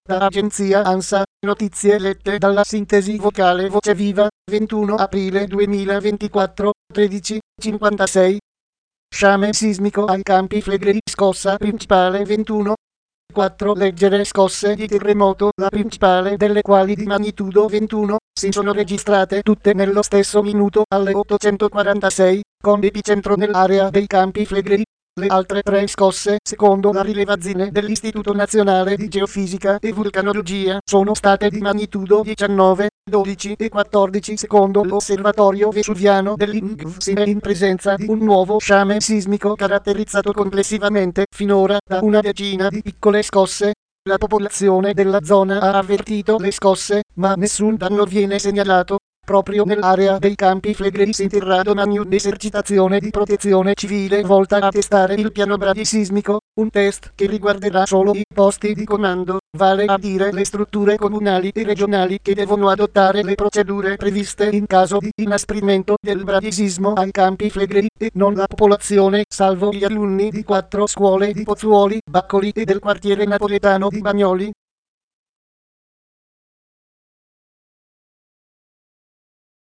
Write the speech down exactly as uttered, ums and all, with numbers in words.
Da agenzia ANSA, notizie lette dalla sintesi vocale Voce Viva, ventuno aprile duemilaventiquattro, tredici e cinquantasei. Sciame sismico ai Campi Flegrei, scossa principale ventuno. quattro leggere scosse di terremoto, la principale delle quali di magnitudo ventuno, si sono registrate tutte nello stesso minuto alle ottocentoquarantasei, con epicentro nell'area dei Campi Flegrei. Le altre tre scosse, secondo la rilevazione dell'Istituto Nazionale di Geofisica e Vulcanologia, sono state di magnitudo diciannove, dodici e quattordici secondo l'osservatorio vesuviano dell'I N V. Si è in presenza di un nuovo sciame sismico caratterizzato complessivamente, finora, da una decina di piccole scosse. La popolazione della zona ha avvertito le scosse, ma nessun danno viene segnalato. Proprio nell'area dei Campi Flegrei si terrà domani un'esercitazione di protezione civile volta a testare il piano bradisismico, un test che riguarderà solo i posti di comando, vale a dire le strutture comunali e regionali che devono adottare le procedure previste in caso di inasprimento del bradisismo ai Campi Flegrei, e non la popolazione, salvo gli alunni di quattro scuole di Pozzuoli, Baccoli e del quartiere napoletano di Bagnoli.